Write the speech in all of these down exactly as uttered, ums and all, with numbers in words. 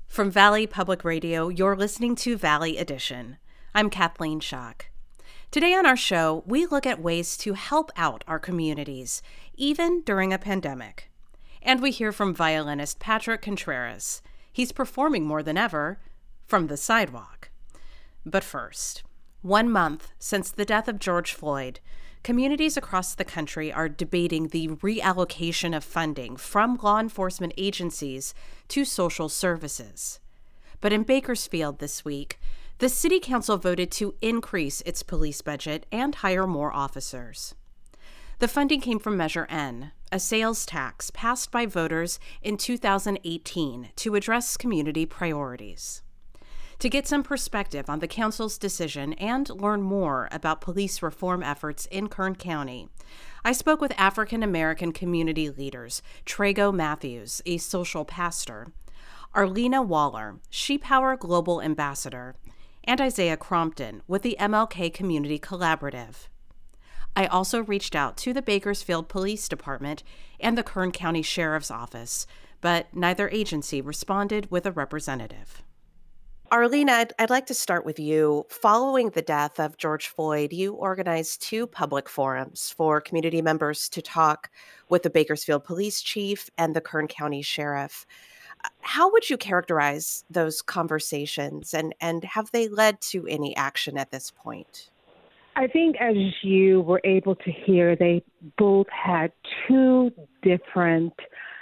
From Valley Public Radio, you're listening to Valley Edition. I'm Kathleen Schock. Today on our show, we look at ways to help out our communities, even during a pandemic. And we hear from violinist Patrick Contreras. He's performing more than ever from the sidewalk. But first, one month since the death of George Floyd, communities across the country are debating the reallocation of funding from law enforcement agencies to social services. But in Bakersfield this week, the City Council voted to increase its police budget and hire more officers. The funding came from Measure N, a sales tax passed by voters in two thousand eighteen to address community priorities. To get some perspective on the council's decision and learn more about police reform efforts in Kern County, I spoke with African-American community leaders Trago Matthews, a social pastor, Arlena Waller, ShePower Global Ambassador, and Isaiah Crompton with the M L K Community Collaborative. I also reached out to the Bakersfield Police Department and the Kern County Sheriff's Office, but neither agency responded with a representative. Arlena, I'd, I'd like to start with you. Following the death of George Floyd, you organized two public forums for community members to talk with the Bakersfield Police Chief and the Kern County Sheriff. How would you characterize those conversations, and, and have they led to any action at this point? I think, as you were able to hear, they both had two different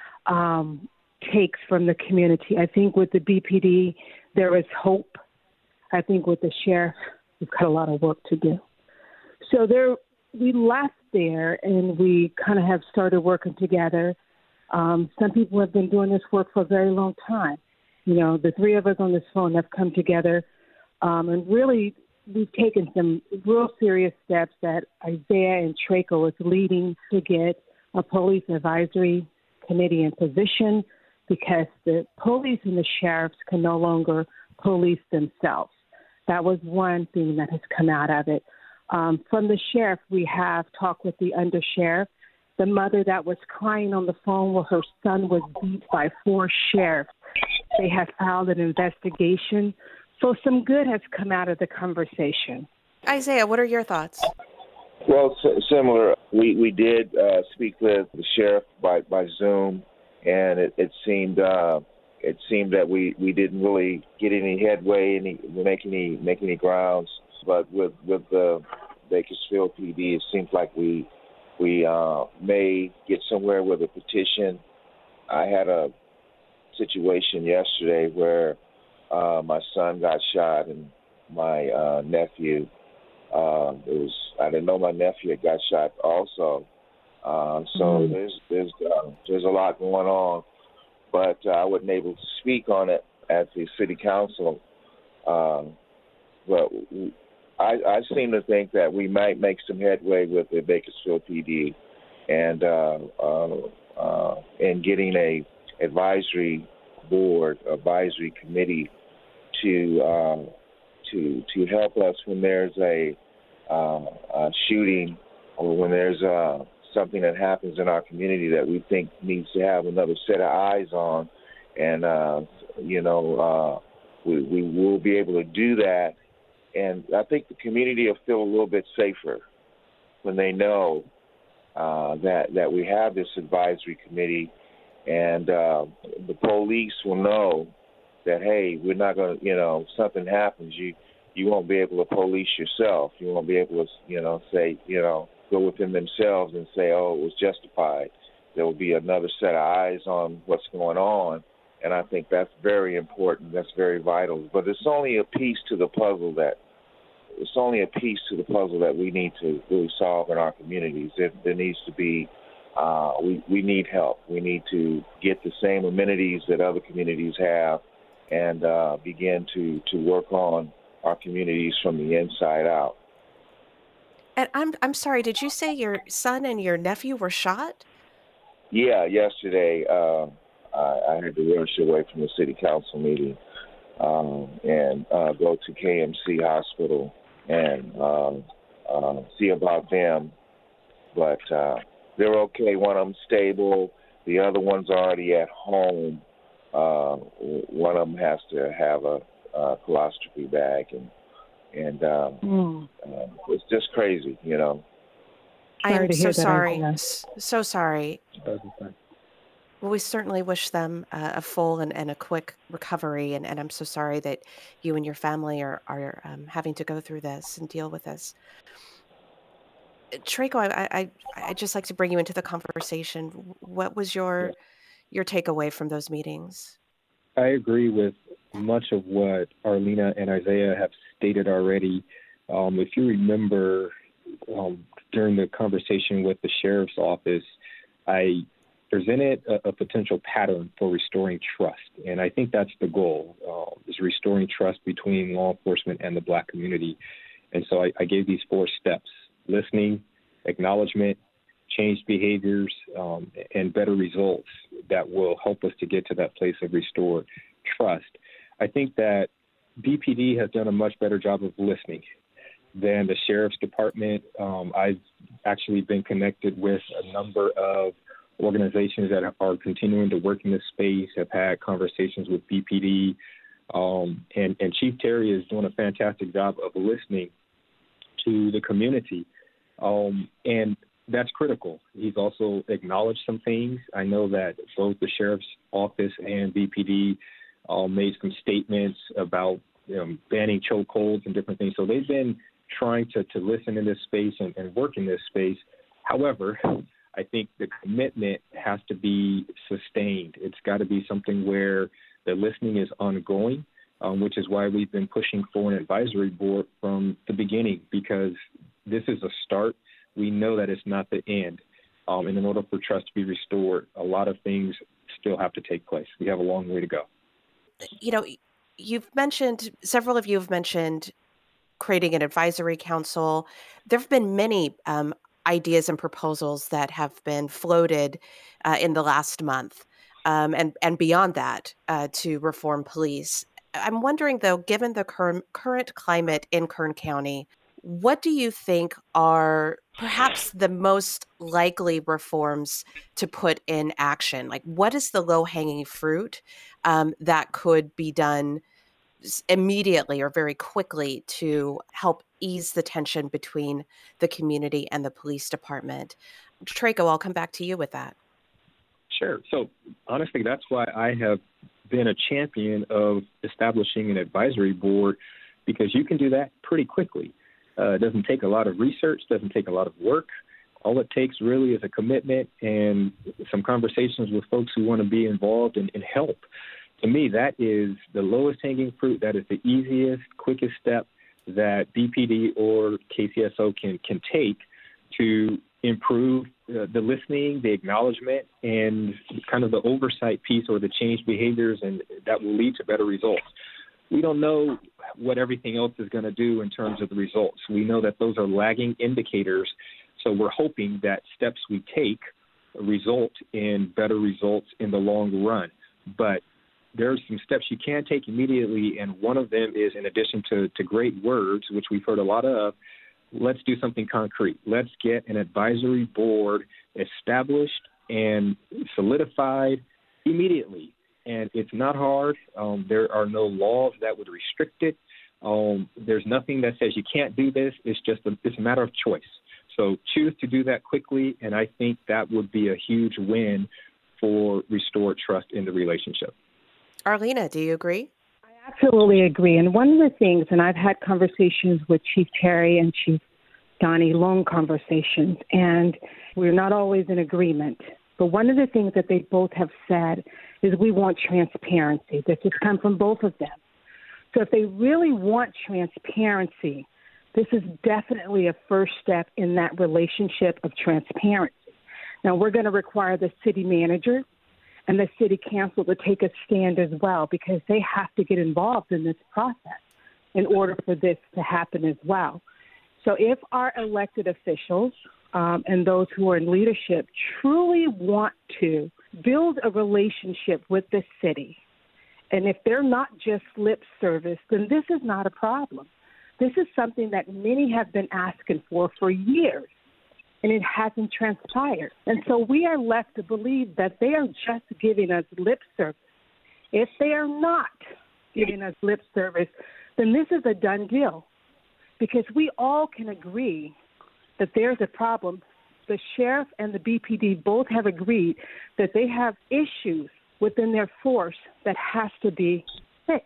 um, takes from the community. I think with the B P D, there is hope. I think with the sheriff, we've got a lot of work to do. So there, we left there and we kind of have started working together. Um, some people have been doing this work for a very long time. You know, the three of us on this phone have come together um, and really we've taken some real serious steps that Isaiah and Traco is leading to get a police advisory committee in position, because the police and the sheriffs can no longer police themselves. That was one thing that has come out of it. Um, from the sheriff, we have talked with the undersheriff, the mother that was crying on the phone where her son was beat by four sheriffs. They have filed an investigation. So some good has come out of the conversation. Isaiah, what are your thoughts? Well, s- similar. We, we did uh, speak with the sheriff by, by Zoom. And it, it seemed uh, it seemed that we, we didn't really get any headway, any make any make any grounds. But with with the Bakersfield P D, it seems like we we uh, may get somewhere with a petition. I had a situation yesterday where uh, my son got shot and my uh, nephew. Uh, it was I didn't know my nephew had got shot also. Uh, so mm-hmm. there's there's uh, there's a lot going on, but uh, I wasn't able to speak on it at the city council. Um, but I, I seem to think that we might make some headway with the Bakersfield P D, and uh, uh, uh, in getting a advisory board, advisory committee to uh, to to help us when there's a, uh, a shooting or when there's a something that happens in our community that we think needs to have another set of eyes on. And, uh, you know, uh, we, we will be able to do that. And I think the community will feel a little bit safer when they know uh, that, that we have this advisory committee, and uh, the police will know that, hey, we're not going to, you know, if something happens, you, you won't be able to police yourself. You won't be able to, you know, say, you know, go within themselves and say, oh, it was justified. There will be another set of eyes on what's going on, and I think that's very important. That's very vital. But it's only a piece to the puzzle that it's only a piece to the puzzle that we need to really solve in our communities. There, there needs to be uh, we we need help. We need to get the same amenities that other communities have, and uh, begin to to work on our communities from the inside out. And I'm I'm sorry, did you say your son and your nephew were shot? Yeah, yesterday uh, I, I had to rush away from the city council meeting um, and uh, go to K M C Hospital and um, uh, see about them. But uh, they're okay. One of them's stable. The other one's already at home. Uh, one of them has to have a, a coloscopy bag, and and um, mm. uh, it's just crazy, you know. I am so sorry, so sorry. Well, we certainly wish them uh, a full and, and a quick recovery, and, and I'm so sorry that you and your family are, are um, having to go through this and deal with this. Treyko, I, I I just like to bring you into the conversation. What was your your takeaway from those meetings? I agree with much of what Arlena and Isaiah have stated already. Um, if you remember, um, during the conversation with the sheriff's office, I presented a, a potential pattern for restoring trust. And I think that's the goal, uh, is restoring trust between law enforcement and the Black community. And so I, I gave these four steps: listening, acknowledgement, changed behaviors, um, and better results that will help us to get to that place of restored trust. I think that B P D has done a much better job of listening than the Sheriff's Department. Um, I've actually been connected with a number of organizations that are continuing to work in this space, have had conversations with B P D, um, and, and Chief Terry is doing a fantastic job of listening to the community. Um, and that's critical. He's also acknowledged some things. I know that both the Sheriff's Office and B P D uh, made some statements about um, banning chokeholds and different things. So they've been trying to, to listen in this space and, and work in this space. However, I think the commitment has to be sustained. It's got to be something where the listening is ongoing, um, which is why we've been pushing for an advisory board from the beginning, because this is a start. We know that it's not the end. Um, and in order for trust to be restored, a lot of things still have to take place. We have a long way to go. You know, you've mentioned, several of you have mentioned creating an advisory council. There have been many um, ideas and proposals that have been floated uh, in the last month um, and, and beyond that uh, to reform police. I'm wondering, though, given the cur- current climate in Kern County, what do you think are perhaps the most likely reforms to put in action? Like, what is the low-hanging fruit um, that could be done immediately or very quickly to help ease the tension between the community and the police department? Treyko, I'll come back to you with that. Sure. So honestly, that's why I have been a champion of establishing an advisory board, because you can do that pretty quickly. Uh, it doesn't take a lot of research, doesn't take a lot of work. All it takes really is a commitment and some conversations with folks who want to be involved and, and help. To me, that is the lowest hanging fruit. That is the easiest, quickest step that B P D or K C S O can, can take to improve uh, the listening, the acknowledgement, and kind of the oversight piece or the changed behaviors, and that will lead to better results. We don't know what everything else is going to do in terms of the results. We know that those are lagging indicators, so we're hoping that steps we take result in better results in the long run. But there's some steps you can take immediately, and one of them is, in addition to, to great words, which we've heard a lot of, let's do something concrete. Let's get an advisory board established and solidified immediately. And it's not hard. Um, there are no laws that would restrict it. Um, there's nothing that says you can't do this. It's just a, it's a matter of choice. So choose to do that quickly, and I think that would be a huge win for restored trust in the relationship. Arlena, do you agree? I absolutely agree. And one of the things, and I've had conversations with Chief Terry and Chief Donnie, long conversations, and we're not always in agreement. But one of the things that they both have said is we want transparency. This has come from both of them. So if they really want transparency, this is definitely a first step in that relationship of transparency. Now, we're going to require the city manager and the city council to take a stand as well, because they have to get involved in this process in order for this to happen as well. So if our elected officials um, and those who are in leadership truly want to build a relationship with the city, and if they're not just lip service, then this is not a problem. This is something that many have been asking for for years, and it hasn't transpired. And so we are left to believe that they are just giving us lip service If they are not giving us lip service, then this is a done deal, because we all can agree that there's a problem. The sheriff and the B P D both have agreed that they have issues within their force that has to be fixed.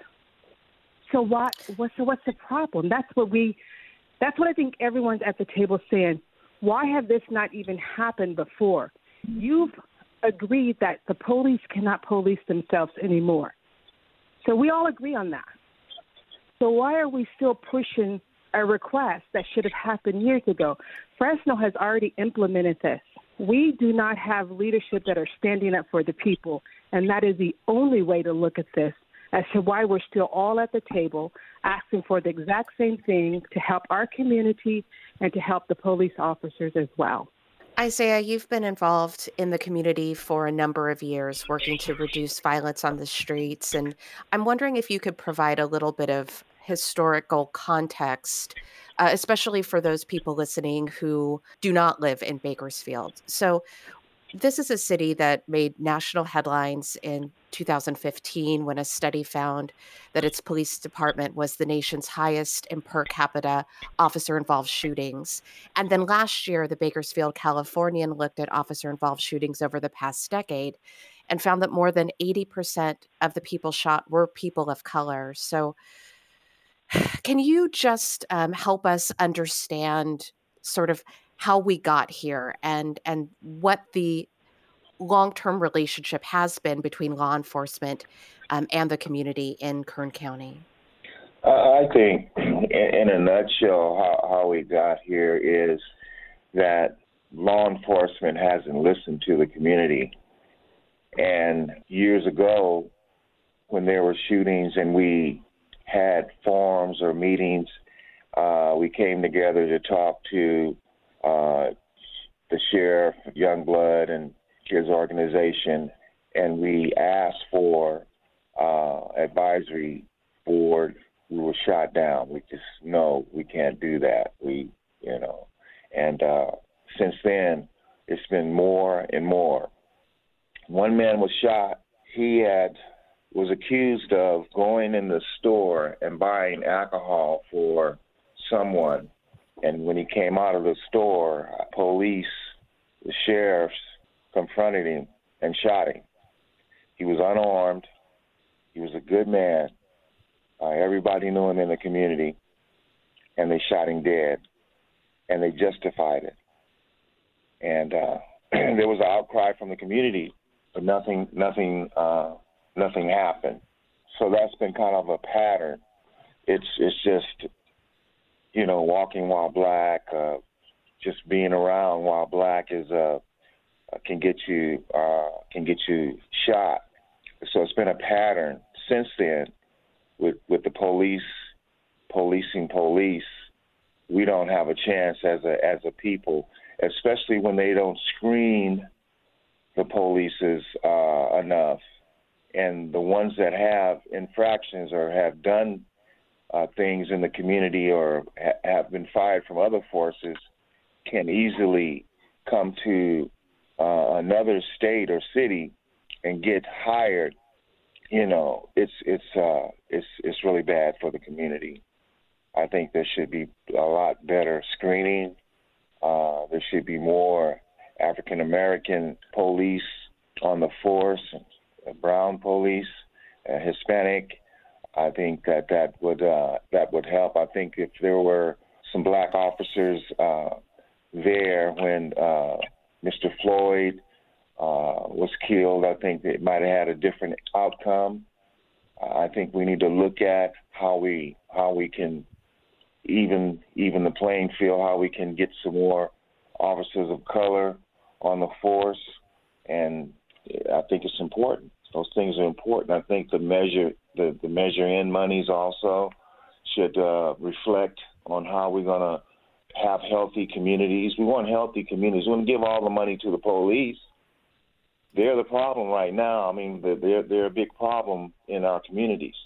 So what? What's so what's the problem? That's what we. That's what I think everyone's at the table saying. Why have this not even happened before? You've agreed that the police cannot police themselves anymore. So we all agree on that. So why are we still pushing a request that should have happened years ago? Fresno has already implemented this. We do not have leadership that are standing up for the people, and that is the only way to look at this as to why we're still all at the table asking for the exact same thing to help our community and to help the police officers as well. Isaiah, you've been involved in the community for a number of years, working to reduce violence on the streets. And I'm wondering if you could provide a little bit of historical context, uh, especially for those people listening who do not live in Bakersfield. So this is a city that made national headlines in two thousand fifteen when a study found that its police department was the nation's highest in per capita officer-involved shootings. And then last year, the Bakersfield Californian looked at officer-involved shootings over the past decade and found that more than eighty percent of the people shot were people of color. So can you just um, help us understand sort of how we got here and and what the long-term relationship has been between law enforcement um, and the community in Kern County? Uh, I think, in, in a nutshell, how, how we got here is that law enforcement hasn't listened to the community. And years ago, when there were shootings and we had forums or meetings, uh, we came together to talk to uh, the sheriff, Youngblood, and his organization, and we asked for uh, advisory board. We were shot down. We just, no, we can't do that. We, you know, and uh, since then, it's been more and more. One man was shot. He had was accused of going in the store and buying alcohol for someone. And when he came out of the store, police, the sheriffs, confronted him and shot him. He was unarmed. He was a good man. Uh, everybody knew him in the community, and they shot him dead, and they justified it. And uh, there was an outcry from the community, but nothing, nothing, uh, nothing happened. So that's been kind of a pattern. It's it's just, you know, walking while black, uh, just being around while black is uh, can get you uh, can get you shot. So it's been a pattern since then with with the police policing police. We don't have a chance as a as a people, especially when they don't screen the polices uh, enough. And the ones that have infractions or have done uh, things in the community or ha- have been fired from other forces can easily come to uh, another state or city and get hired. You know, it's it's uh, it's it's really bad for the community. I think there should be a lot better screening. Uh, there should be more African American police on the force, brown police, uh, Hispanic. I think that that would uh, that would help. I think if there were some black officers uh, there when uh, Mister Floyd uh, was killed, I think it might have had a different outcome. Uh, I think we need to look at how we how we can even even the playing field, how we can get some more officers of color on the force, and I think it's important. Those things are important. I think the measure the, the measure in monies also should uh, reflect on how we're going to have healthy communities. We want healthy communities. We want to give all the money to the police. They're the problem right now. I mean, they're they're a big problem in our communities.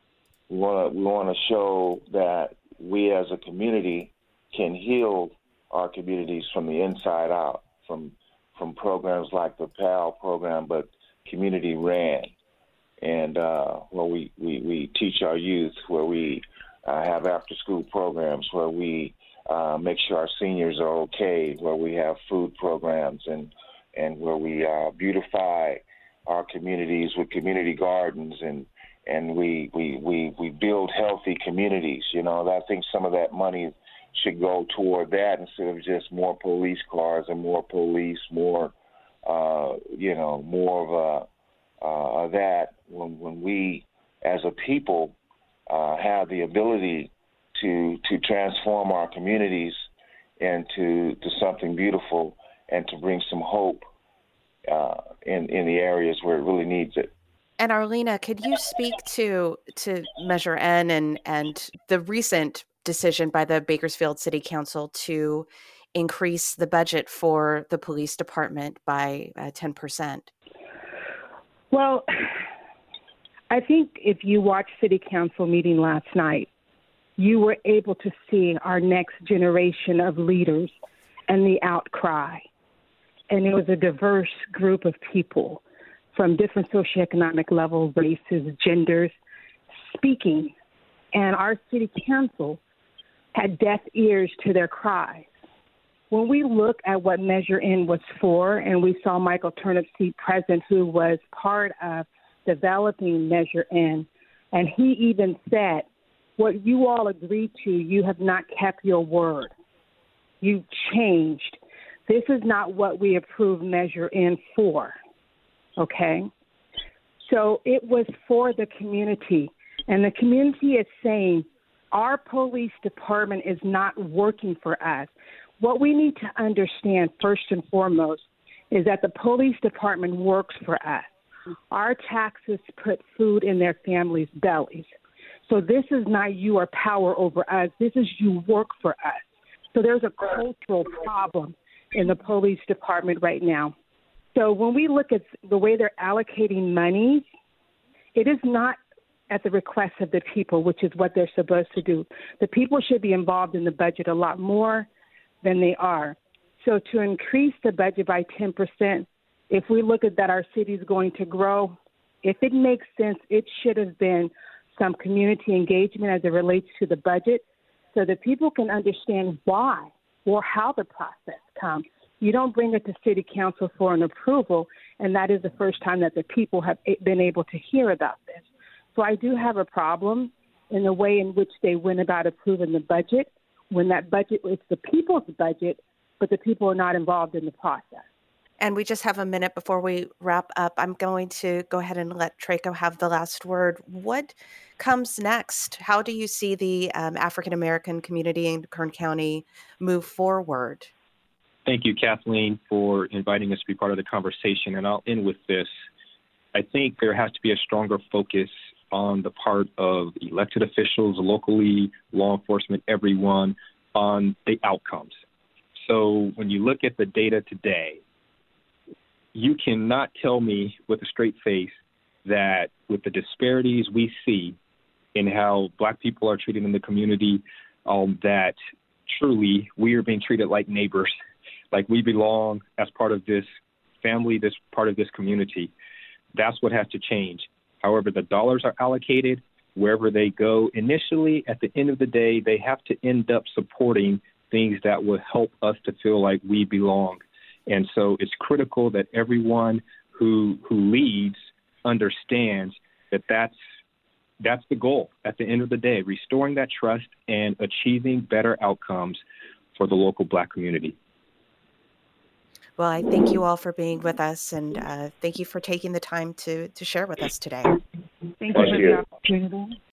We want to we want to show that we as a community can heal our communities from the inside out, from from programs like the PAL program, but community ran. and uh, where we, we, we teach our youth, where we uh, have after-school programs, where we uh, make sure our seniors are okay, where we have food programs, and and where we uh, beautify our communities with community gardens, and and we, we, we, we build healthy communities. You know, I think some of that money should go toward that instead of just more police cars and more police, more, uh, you know, more of a, uh, that when, when we as a people uh, have the ability to to transform our communities into to something beautiful and to bring some hope uh, in, in the areas where it really needs it. And Arlena, could you speak to to Measure N and and the recent decision by the Bakersfield City Council to increase the budget for the police department by uh, ten percent? Well, I think if you watched City Council meeting last night, you were able to see our next generation of leaders and the outcry. And it was a diverse group of people from different socioeconomic levels, races, genders, speaking. And our city council had deaf ears to their cries. When we look at what Measure N was for, and we saw Michael Turnipseed present, who was part of developing Measure N, and he even said, what you all agreed to, you have not kept your word. You changed. This is not what we approved Measure N for. Okay, so it was for the community, and the community is saying our police department is not working for us. What we need to understand first and foremost is that the police department works for us. Our taxes put food in their families' bellies. So this is not you or power over us. This is you work for us. So there's a cultural problem in the police department right now. So when we look at the way they're allocating money, it is not at the request of the people, which is what they're supposed to do. The people should be involved in the budget a lot more than they are. So to increase the budget by ten percent, if we look at that our city is going to grow, if it makes sense, it should have been some community engagement as it relates to the budget so that people can understand why or how the process comes. You don't bring it to City Council for an approval, and that is the first time that the people have been able to hear about this. So I do have a problem in the way in which they went about approving the budget, when that budget, it's the people's budget, but the people are not involved in the process. And we just have a minute before we wrap up. I'm going to go ahead and let Traco have the last word. What comes next? How do you see the um, African-American community in Kern County move forward? Thank you, Kathleen, for inviting us to be part of the conversation. And I'll end with this. I think there has to be a stronger focus on the part of elected officials, locally, law enforcement, everyone, on the outcomes. So when you look at the data today, you cannot tell me with a straight face that with the disparities we see in how Black people are treated in the community, um, that truly we are being treated like neighbors, like we belong as part of this family, this part of this community. That's what has to change. However, the dollars are allocated wherever they go. Initially, at the end of the day, they have to end up supporting things that will help us to feel like we belong. And so it's critical that everyone who who leads understands that that's, that's the goal at the end of the day, restoring that trust and achieving better outcomes for the local Black community. Well, I thank you all for being with us, and uh, thank you for taking the time to, to share with us today. Thank you for the opportunity.